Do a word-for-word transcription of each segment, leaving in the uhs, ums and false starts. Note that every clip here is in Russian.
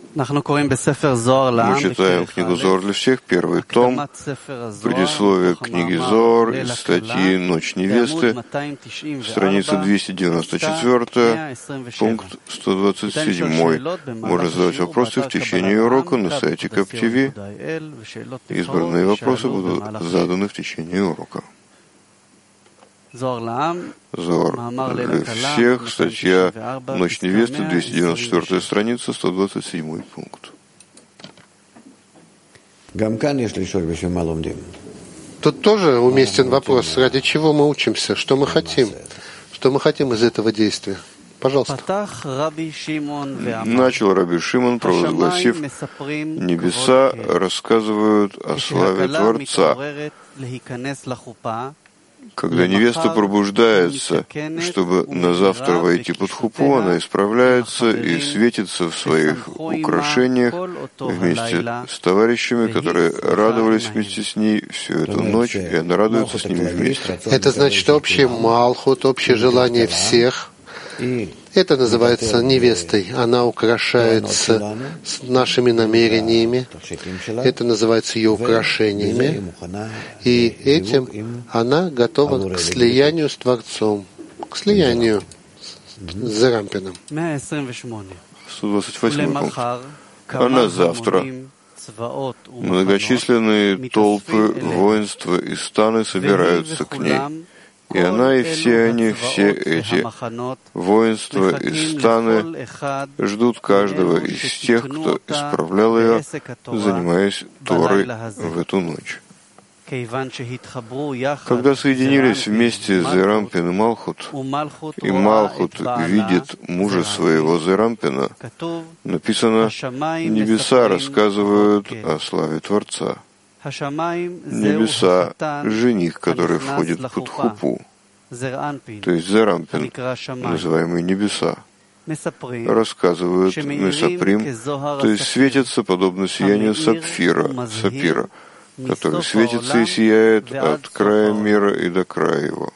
Мы читаем книгу Зоар для всех, первый том, предисловие книги Зоар из статьи «Ночь невесты», страница двести девяносто четыре, пункт сто двадцать семь. Можно задавать вопросы в течение урока на сайте кап ти ви. Избранные вопросы будут заданы в течение урока. Зоар для всех, статья «Ночь невесты», двести девяносто четвёртая страница, сто двадцать седьмой пункт. Тут тоже уместен вопрос, ради чего мы учимся, что мы хотим, что мы хотим из этого действия. Пожалуйста. Начал Раби Шимон, провозгласив: «Небеса рассказывают о славе Творца». Когда невеста пробуждается, чтобы на завтра войти под хупу, она исправляется и светится в своих украшениях вместе с товарищами, которые радовались вместе с ней всю эту ночь, и она радуется с ними вместе. Это значит общий малхут, общее желание всех. Это называется невестой. Она украшается с нашими намерениями. Это называется ее украшениями. И этим она готова к слиянию с Творцом, к слиянию с Зарампином. сто двадцать восьмой пункт. А на завтра многочисленные толпы, воинства и станы собираются к ней. И она, и все они, все эти воинства и станы ждут каждого из тех, кто исправлял ее, занимаясь Торой в эту ночь. Когда соединились вместе Зерампин и Малхут, и Малхут видит мужа своего Зерампина, написано: «Небеса рассказывают о славе Творца». Небеса — жених, который входит под хупу, то есть Зерампин, называемый небеса, рассказывают Месаприм, то есть светятся подобно сиянию сапфира, сапира, который светится и сияет от края мира и до края его.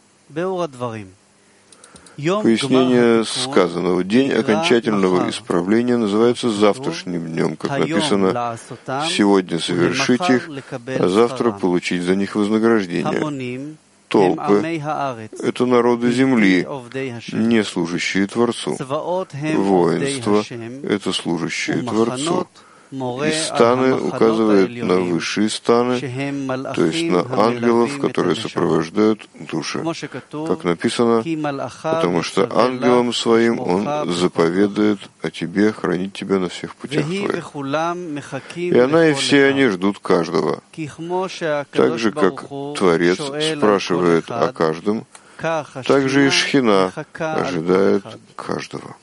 Пояснение сказанного: день окончательного исправления называется завтрашним днем, как написано: «Сегодня совершить их, а завтра получить за них вознаграждение». Толпы — это народы земли, не служащие Творцу. Воинство — это служащие Творцу. И станы указывают на высшие станы, то есть на ангелов, которые сопровождают души. Как написано: «Потому что ангелом своим он заповедает о тебе хранить тебя на всех путях твоих». И она, и все они ждут каждого. Так же, как Творец спрашивает о каждом, так же и Шхина ожидает каждого.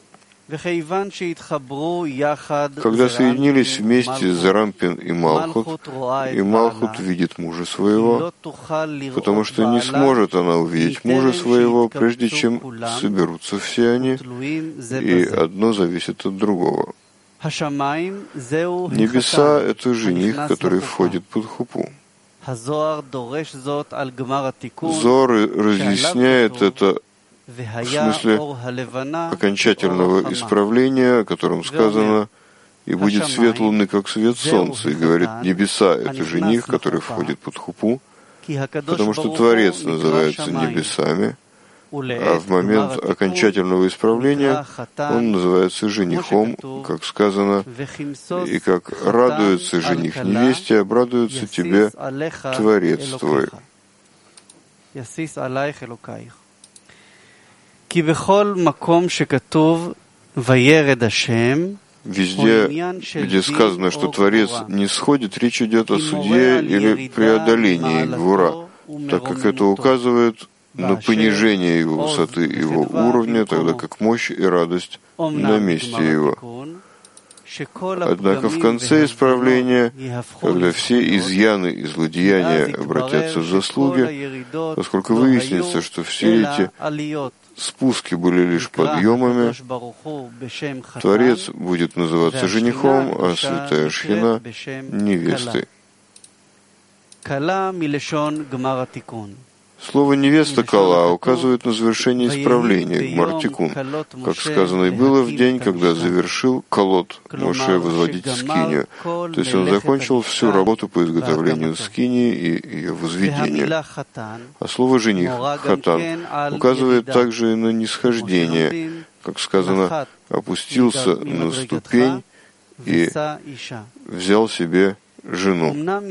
Когда соединились вместе Зарампин и Малхут, и Малхут видит мужа своего, потому что не сможет она увидеть мужа своего, прежде чем соберутся все они, и одно зависит от другого. Небеса — это жених, который входит под хупу. Зоар разъясняет это в смысле окончательного исправления, о котором сказано: «И будет свет луны, как свет солнца», и говорит: небеса — это жених, который входит под хупу, потому что Творец называется небесами, а в момент окончательного исправления он называется женихом, как сказано: «И как радуется жених невесте, обрадуется тебе Творец твой». Везде, где сказано, что Творец не сходит, речь идет о суде или преодолении гвура, так как это указывает на понижение его высоты, его уровня, тогда как мощь и радость на месте его. Однако в конце исправления, когда все изъяны и злодеяния обратятся в заслуги, поскольку выяснится, что все эти спуски были лишь подъемами, Творец будет называться женихом, а святая Шхина — невестой. Слово «невеста Кала» указывает на завершение исправления, Гмар-Тикун, как сказано и было в день, когда завершил Колот Моше возводить скинию, то есть он закончил всю работу по изготовлению скинии и ее возведению. А слово «жених» Хатан указывает также и на нисхождение, как сказано, опустился на ступень и взял себе жену.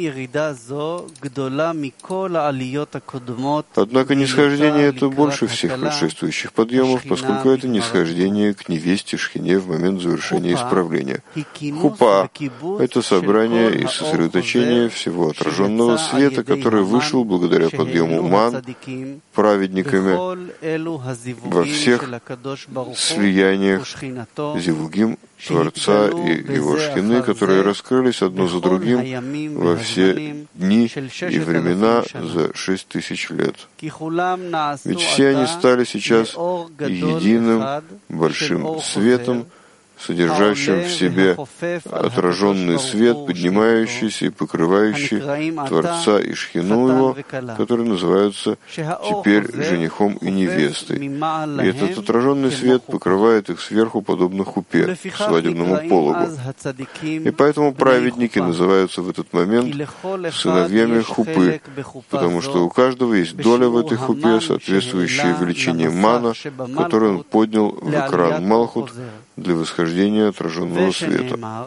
Однако нисхождение это больше всех предшествующих подъемов, поскольку это нисхождение к невесте Шхине в момент завершения исправления. Хупа — это собрание и сосредоточение всего отраженного света, который вышел благодаря подъему ман праведниками во всех слияниях зивугим Творца и его Шхины, которые раскрылись одно за другим во все дни и времена за шесть тысяч лет. Ведь все они стали сейчас единым большим светом, содержащим в себе отраженный свет, поднимающийся и покрывающий Творца и Шхину его, которые называются теперь женихом и невестой. И этот отраженный свет покрывает их сверху, подобно хупе, свадебному пологу. И поэтому праведники называются в этот момент сыновьями хупы, потому что у каждого есть доля в этой хупе, соответствующая величине мана, которую он поднял в экран Малхут для восхождения отраженного света.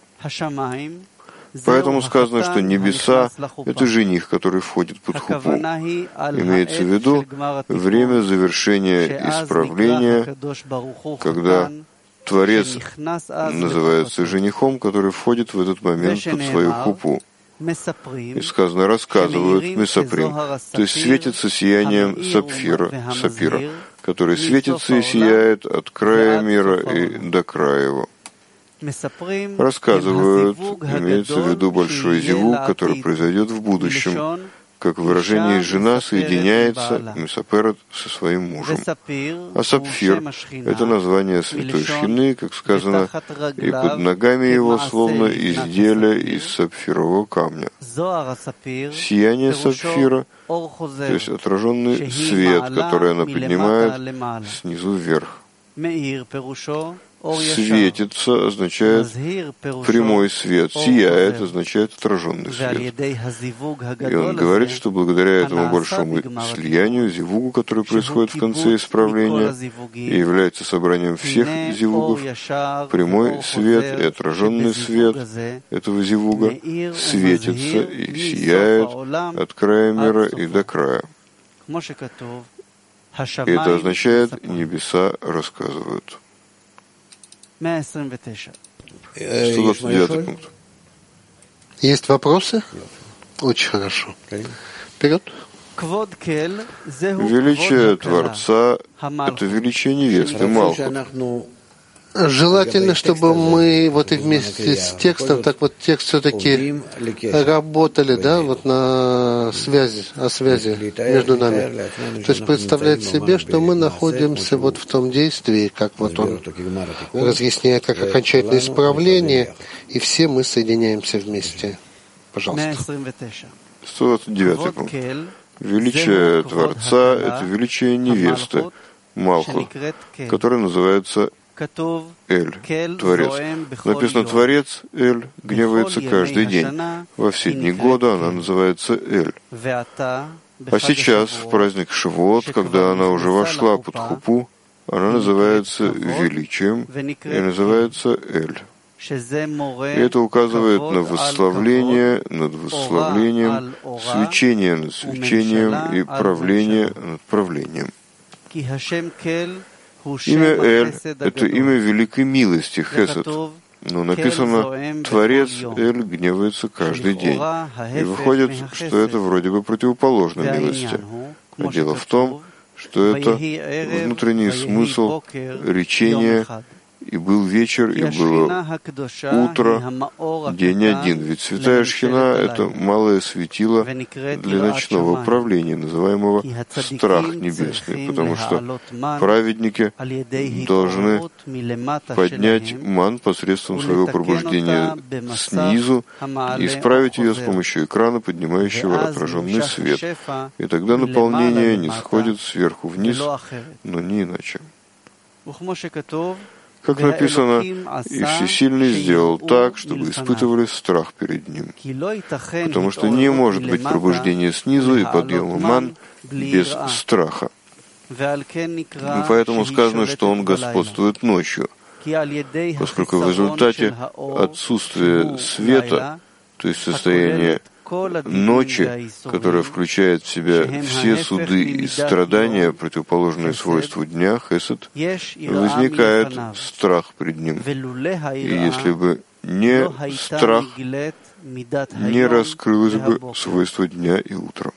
Поэтому сказано, что небеса — это жених, который входит под хупу. Имеется в виду время завершения исправления, когда Творец называется женихом, который входит в этот момент под свою хупу. И сказано, рассказывают Месаприм, то есть светится сиянием сапфира, сапира, который светится и сияет от края мира и до края его. Рассказывают, имеется в виду большой зивуг, который произойдет в будущем, как выражение «жена соединяется» Месаперет со своим мужем. А сапфир — это название святой Шхины, как сказано, и под ногами его словно изделие из сапфирового камня. Сияние сапфира, то есть отраженный свет, который она поднимает снизу вверх. Светится означает прямой свет, сияет означает отраженный свет. И он говорит, что благодаря этому большому слиянию, зивугу, который происходит в конце исправления и является собранием всех зивугов, прямой свет и отраженный свет этого зивуга светится и сияет от края мира и до края. И это означает, небеса рассказывают. сто двадцать девятый пункт. Есть вопросы? Очень хорошо. Вперед. Величие Творца — это величие невесты Малхут. Желательно, чтобы мы вот и вместе с текстом, так вот текст все-таки работали, да, вот на связи, о связи между нами. То есть представлять себе, что мы находимся вот в том действии, как вот он разъясняет, как окончательное исправление, и все мы соединяемся вместе. Пожалуйста. сто двадцать девятый пункт. Величие Творца — это величие невесты Малхут, которая называется Эль, Творец. Написано Творец, Эль, гневается каждый день. Во все дни года она называется Эль. А сейчас, в праздник Шивот, когда она уже вошла под хупу, она называется величием и называется Эль. И это указывает на восславление над восславлением, свечение над свечением и правление над правлением. Имя Эль — это имя великой милости, Хесед. Но написано «Творец Эль гневается каждый день». И выходит, что это вроде бы противоположно милости. А дело в том, что это внутренний смысл речения И был вечер, и было утро, день один. Ведь святая Шхина — это малое светило для ночного правления, называемого страх небесный, потому что праведники должны поднять ман посредством своего пробуждения снизу и исправить ее с помощью экрана, поднимающего отраженный свет. И тогда наполнение не сходит сверху вниз, но не иначе. Как написано, и Всесильный сделал так, чтобы испытывали страх перед Ним. Потому что не может быть пробуждения снизу и подъема ман без страха. И поэтому сказано, что Он господствует ночью, поскольку в результате отсутствия света, то есть состояния ночи, которая включает в себя все суды и страдания, противоположные свойству дня, хесед, возникает страх пред Ним. И если бы не страх, не раскрылось бы свойство дня и утра.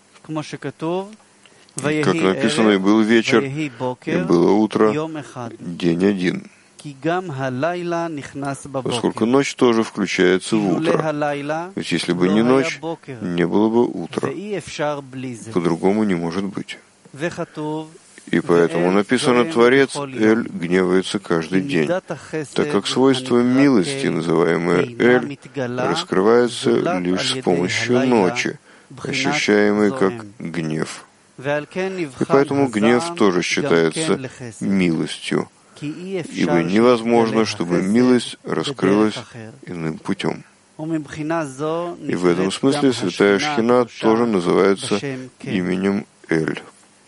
Как написано, и был вечер, и было утро, день один. Поскольку ночь тоже включается в утро. Ведь если бы не ночь, не было бы утра. По-другому не может быть. И поэтому написано, Творец Эль гневается каждый день, так как свойство милости, называемое Эль, раскрывается лишь с помощью ночи, ощущаемой как гнев. И поэтому гнев тоже считается милостью, ибо невозможно, чтобы милость раскрылась иным путем. И в этом смысле святая Шхина тоже называется именем Эль.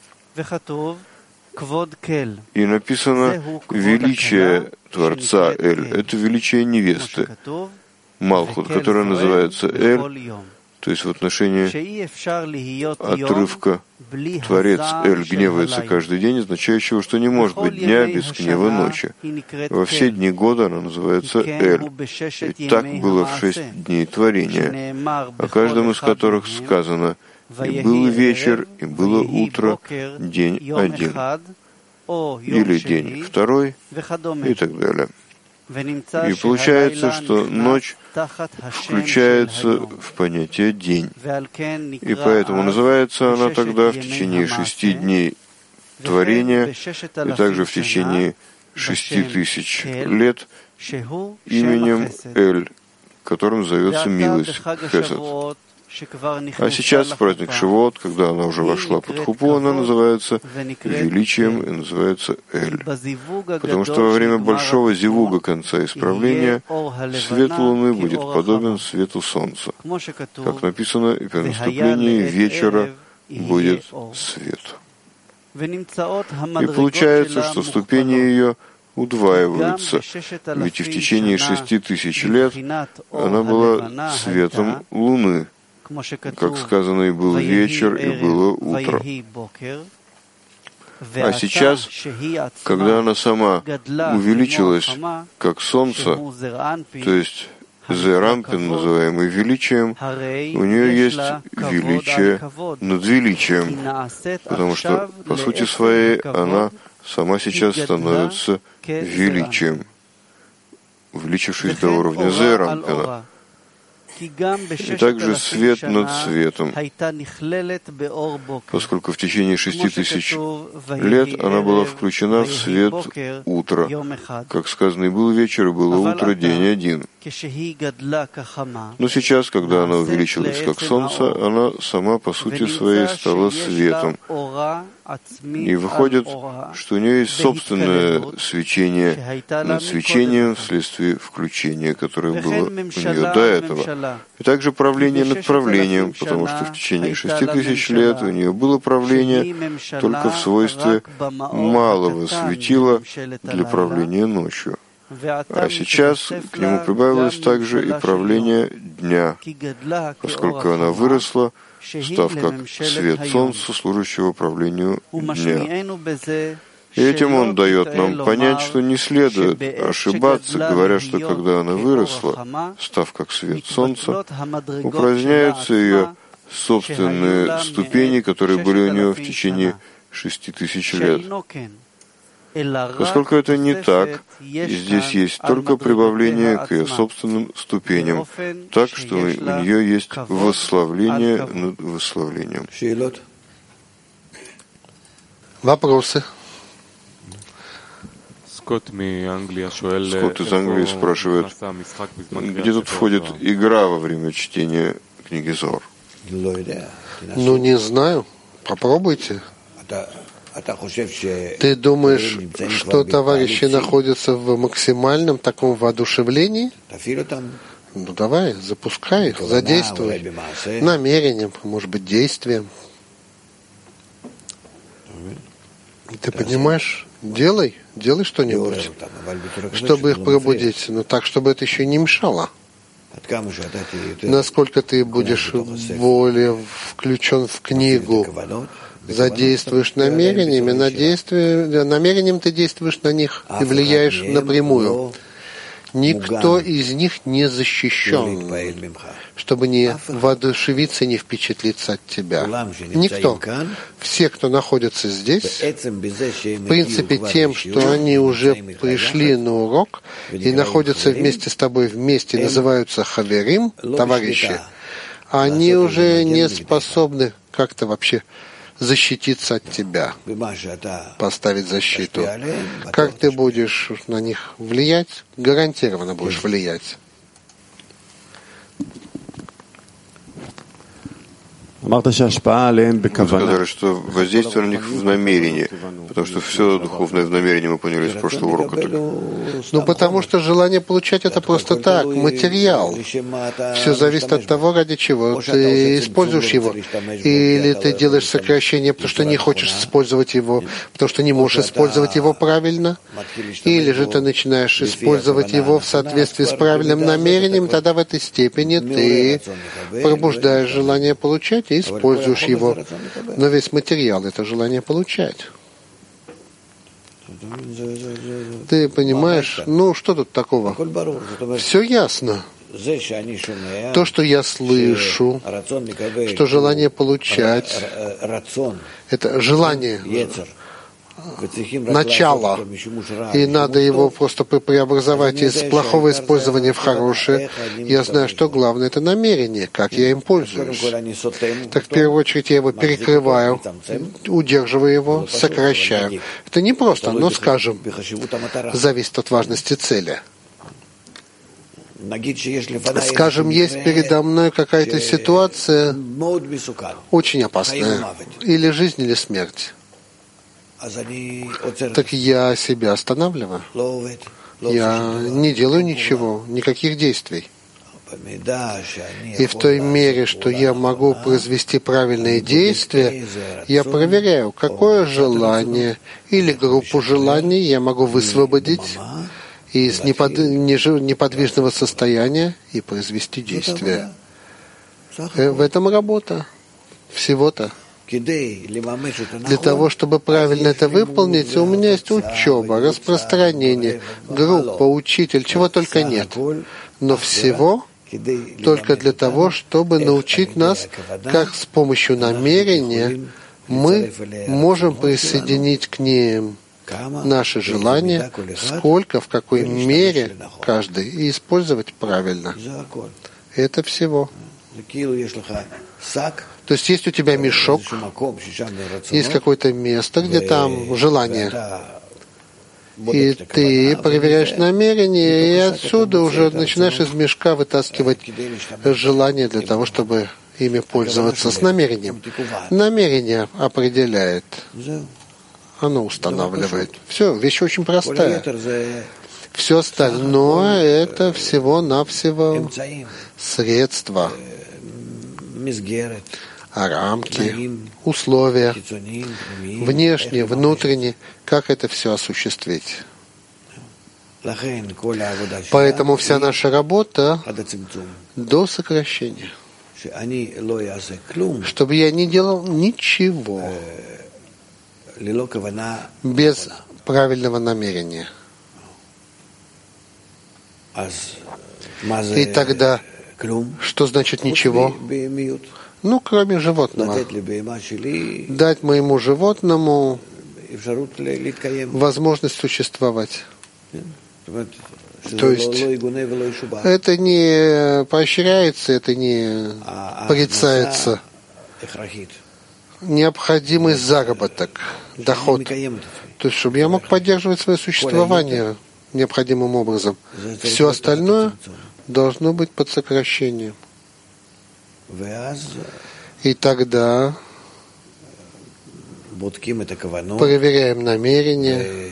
И написано, величие Творца Эль — это величие невесты, Малхут, которая называется Эль, то есть в отношении отрывка Творец Эль гневается каждый день, означающего, что не может быть дня без гнева ночи. Во все дни года она называется Эль. И так было в шесть дней творения, о каждом из которых сказано, и был вечер, и было утро, день один, или день второй, и так далее. И получается, что ночь включается в понятие «день». И поэтому называется она тогда в течение шести дней творения и также в течение шести тысяч лет именем Эль, которым зовется милость, хесед. А сейчас, в праздник Шивот, когда она уже вошла под хупу, она называется величием и называется Эль. Потому что во время большого зивуга конца исправления свет Луны будет подобен свету Солнца. Как написано, и при наступлении вечера будет свет. И получается, что ступени ее удваиваются, ведь и в течение шести тысяч лет она была светом Луны, как сказано, и был вечер, и было утро. А сейчас, когда она сама увеличилась, как солнце, то есть Зерампин, называемый величием, у нее есть величие над величием, потому что, по сути своей, она сама сейчас становится величием, увеличившись до уровня Зерампина. И также свет над светом, поскольку в течение шести тысяч лет она была включена в свет утра. Как сказано, и был вечер, и было утро, день один. Но сейчас, когда она увеличилась как солнце, она сама по сути своей стала светом. И выходит, что у нее есть собственное свечение над свечением вследствие включения, которое было у нее до этого. И также правление над правлением, потому что в течение шести тысяч лет у нее было правление только в свойстве малого светила для правления ночью. А сейчас к нему прибавилось также и правление дня, поскольку она выросла, став как свет солнца, служащего правлению дня. И этим он дает нам понять, что не следует ошибаться, говоря, что когда она выросла, став как свет солнца, упраздняются ее собственные ступени, которые были у нее в течение шести тысяч лет. Поскольку это не так, и здесь есть только прибавление к ее собственным ступеням, так что у нее есть восславление над восславлением. Вопросы? Скотт из Англии спрашивает, где тут входит игра во время чтения книги Зоар? Ну, не знаю. Попробуйте. Ты думаешь, что товарищи находятся в максимальном таком воодушевлении? Ну, давай, запускай их, задействуй. Намерением, может быть, действием. Ты понимаешь? Делай, делай что-нибудь, чтобы их пробудить, но так, чтобы это еще не мешало. Насколько ты будешь более включен в книгу, задействуешь намерениями, на действие, намерением ты действуешь на них и влияешь напрямую. Никто из них не защищен, чтобы не воодушевиться, не впечатлиться от тебя. Никто. Все, кто находится здесь, в принципе, тем, что они уже пришли на урок и находятся вместе с тобой вместе, называются хаверим, товарищи, они уже не способны как-то вообще защититься от тебя, поставить защиту. Как ты будешь на них влиять? Гарантированно будешь влиять. Вы сказали, что воздействие на них в намерении, потому что все духовное в намерении мы поняли из прошлого урока. Ну, потому что желание получать это просто так, материал. Все зависит от того, ради чего ты используешь его. Или ты делаешь сокращение, потому что не хочешь использовать его, потому что не можешь использовать его правильно. Или же ты начинаешь использовать его в соответствии с правильным намерением, тогда в этой степени ты пробуждаешь желание получать и используешь его. Но весь материал — это желание получать. Ты понимаешь? Ну, что тут такого? Все ясно. То, что я слышу, что желание получать, это желание, начало, и надо его просто преобразовать из плохого использования в хорошее. Я знаю, что главное — это намерение, как я им пользуюсь. Так в первую очередь я его перекрываю, удерживаю его, сокращаю. Это не просто, но, скажем, зависит от важности цели. Скажем, есть передо мной какая-то ситуация очень опасная, или жизнь, или смерть. Так я себя останавливаю. Я не делаю ничего, никаких действий. И в той мере, что я могу произвести правильные действия, я проверяю, какое желание или группу желаний я могу высвободить из неподвижного состояния и произвести действие. В этом работа. Всего-то. Для того, чтобы правильно это выполнить, у меня есть учеба, распространение, группа, учитель, чего только нет. Но всего только для того, чтобы научить нас, как с помощью намерения мы можем присоединить к ним наши желания, сколько, в какой мере каждый, и использовать правильно. Это всего. То есть есть у тебя мешок, есть какое-то место, где там желание, и ты проверяешь намерение, и отсюда уже начинаешь из мешка вытаскивать желание для того, чтобы ими пользоваться с намерением. Намерение определяет, оно устанавливает. Все, вещь очень простая. Все остальное — это всего-навсего средства, рамки, условия, внешние, внутренние, как это все осуществить. Поэтому вся наша работа до сокращения, чтобы я не делал ничего без правильного намерения. И тогда, что значит ничего? Ну, кроме животного. Дать моему животному возможность существовать. То есть это не поощряется, это не порицается. Необходимый заработок, доход. То есть, чтобы я мог поддерживать свое существование необходимым образом. Все остальное должно быть под сокращением. И тогда проверяем намерение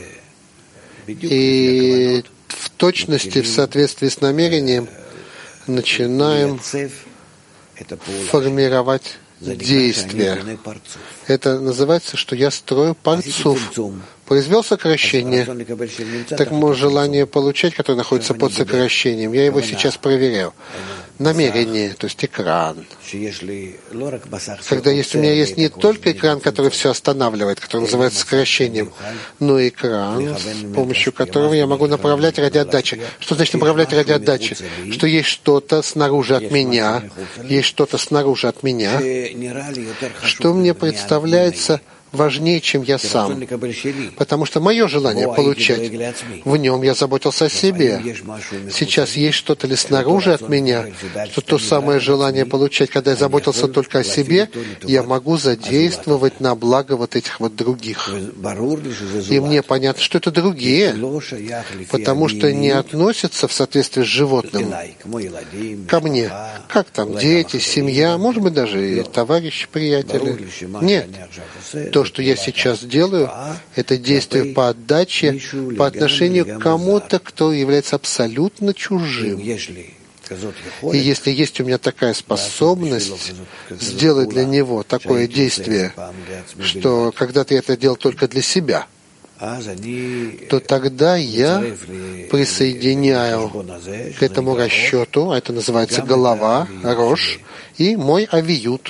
и в точности, в соответствии с намерением, начинаем формировать действия. Это называется, что я строю парцуф. Произвел сокращение. Так мое желание получать, которое находится под сокращением, я его сейчас проверяю. Намерение, то есть экран. Когда есть, у меня есть не только экран, который все останавливает, который называется сокращением, но и экран, с помощью которого я могу направлять ради отдачи. Что значит направлять ради отдачи? Что есть что-то снаружи от меня, есть что-то снаружи от меня, что мне представляется важнее, чем я сам. Потому что мое желание получать, в нем я заботился о себе. Сейчас есть что-то ли снаружи от меня, что то самое желание получать, когда я заботился только о себе, я могу задействовать на благо вот этих вот других. И мне понятно, что это другие, потому что не относятся в соответствии с животным ко мне. Как там дети, семья, может быть, даже и товарищи, приятели. Нет. То, что я сейчас делаю, это действие по отдаче по отношению к кому-то, кто является абсолютно чужим. И если есть у меня такая способность сделать для него такое действие, что когда-то я это делал только для себя, то тогда я присоединяю к этому расчету, это называется голова, рош, и мой авиют,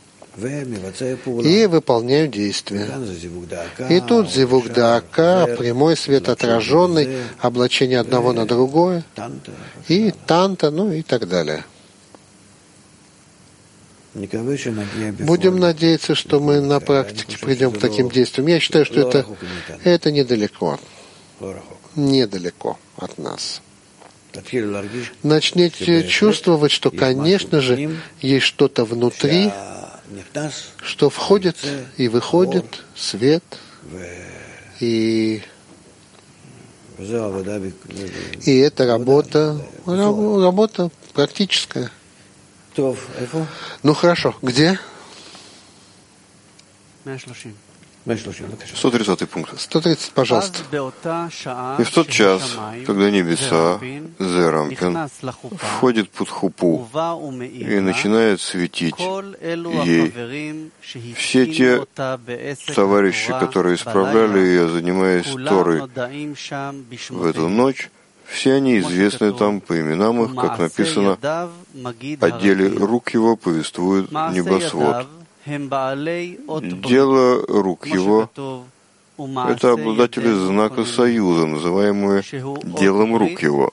и выполняю действия. И тут зивук даака, прямой свет отраженный, облачение одного на другое, и танта, ну и так далее. Будем надеяться, что мы на практике придем к таким действиям. Я считаю, что это, это недалеко. Недалеко от нас. Начните чувствовать, что, конечно же, есть что-то внутри, что входит и выходит, свет, и, и это работа, работа практическая. Ну хорошо, где? сто тридцатый пункт. сто тридцать, пожалуйста. И в тот час, когда небеса, Зерампин, входит под хупу и начинает светить ей, все те товарищи, которые исправляли ее, занимаясь Торой в эту ночь, все они известны там по именам их, как написано, о деле рук его повествует небосвод. Дело рук его — это обладатели знака союза, называемые делом рук его.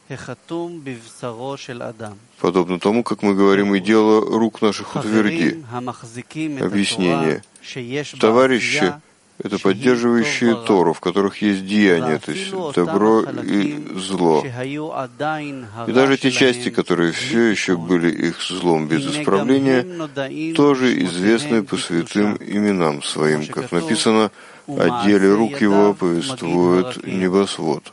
Подобно тому, как мы говорим, и дело рук наших утверди. Объяснение. Товарищи — это поддерживающие Тору, в которых есть деяния, то есть добро и зло. И даже те части, которые все еще были их злом без исправления, тоже известны по святым именам своим, как написано, о деле рук его повествует небосвод.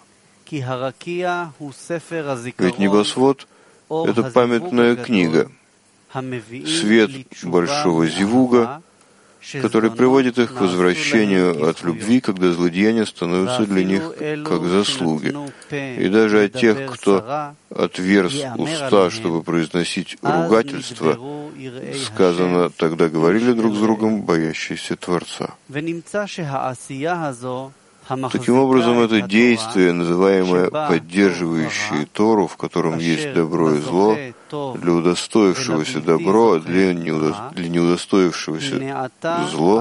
Ведь небосвод — это памятная книга, свет большого зивуга, который приводит их к возвращению от любви, когда злодеяния становятся для них как заслуги. И даже от тех, кто отверз уста, чтобы произносить ругательство, сказано, тогда говорили друг с другом боящиеся Творца. Таким образом, это действие, называемое поддерживающее Тору, в котором есть добро и зло, для удостоившегося добро, а для, неудо... для неудостоившегося зло,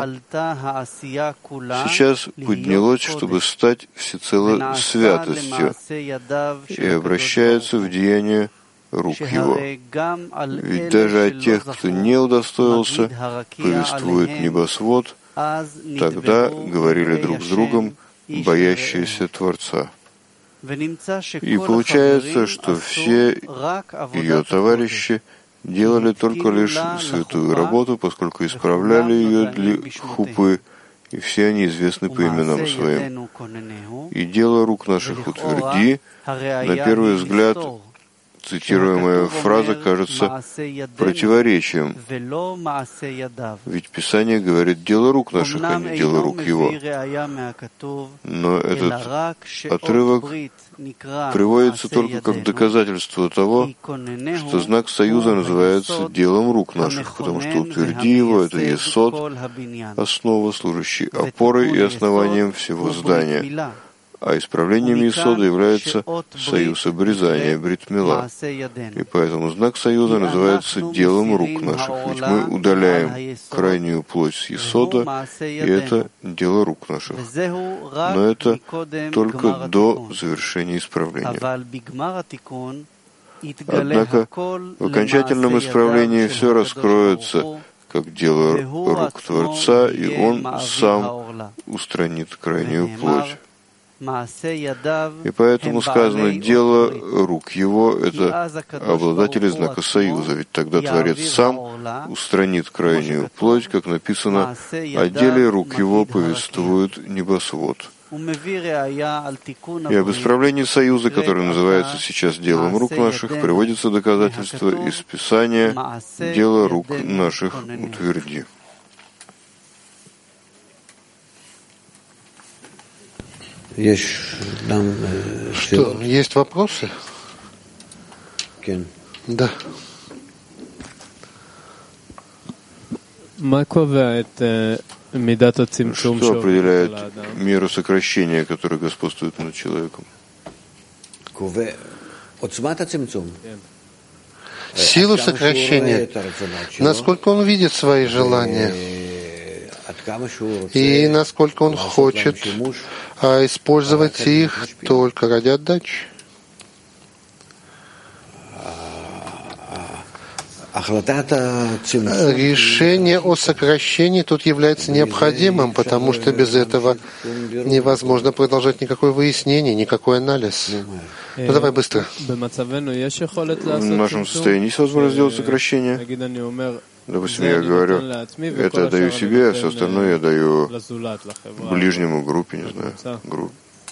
сейчас поднялось, чтобы стать всецело святостью, и обращается в деяние рук его. Ведь даже о тех, кто не удостоился, повествует небосвод, Тогда говорили друг с другом боящиеся Творца. И получается, что все ее товарищи делали только лишь святую работу, поскольку исправляли ее для хупы, и все они известны по именам своим. И дело рук наших утверди, на первый взгляд, цитируемая фраза кажется противоречием, ведь Писание говорит «дело рук наших», а не «дело рук его». Но этот отрывок приводится только как доказательство того, что знак союза называется «делом рук наших», потому что утверди его — это есод, основа, служащая опорой и основанием всего здания. А исправлением есода является союз обрезания, брит мила. И поэтому знак союза называется делом рук наших, ведь мы удаляем крайнюю плоть с есода, и это дело рук наших. Но это только до завершения исправления. Однако в окончательном исправлении все раскроется как дело рук Творца, и Он сам устранит крайнюю плоть. И поэтому сказано, дело рук его — это обладатели знака союза, ведь тогда Творец сам устранит крайнюю плоть, как написано, о деле рук его повествует небосвод. И об исправлении союза, который называется сейчас делом рук наших, приводится доказательство из Писания «дело рук наших утверди». Что, есть вопросы? Да. Что определяет меру сокращения, которая господствует над человеком? Силу сокращения, насколько он видит свои желания и насколько он хочет а использовать их только ради отдачи. Решение о сокращении тут является необходимым, потому что без этого невозможно продолжать никакое выяснение, никакой анализ. Ну давай быстро. В нашем состоянии есть возможность сделать сокращение? Допустим, я говорю, это я даю себе, а все остальное я даю ближнему, группе, не знаю, группе.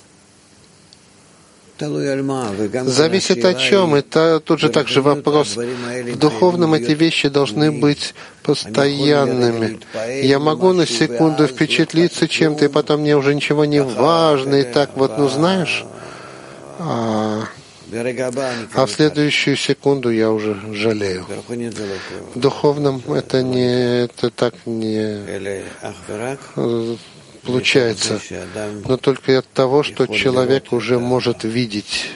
Зависит о чем. Это тут же также вопрос. В духовном эти вещи должны быть постоянными. Я могу на секунду впечатлиться чем-то, и потом мне уже ничего не важно, и так вот, ну знаешь, а, а в следующую секунду я уже жалею. В духовном это не, это так не получается, но только от того, что человек уже может видеть.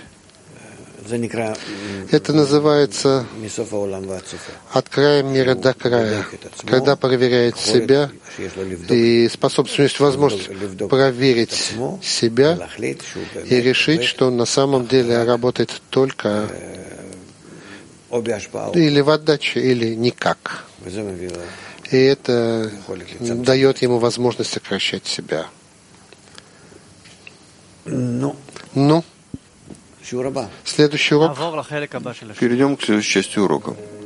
Это называется от края мира до края, когда проверяет себя и способность, возможность проверить себя и решить, что он на самом деле работает только или в отдаче, или никак. И это дает ему возможность сокращать себя. Ну, следующий урок. Перейдем к следующей части урока.